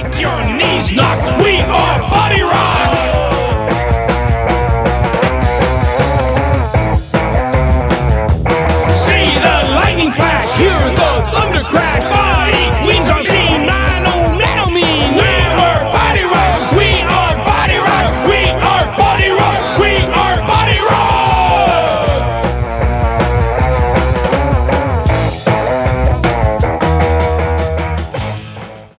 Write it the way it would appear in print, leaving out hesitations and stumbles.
make your knees knock. We are Body Rock.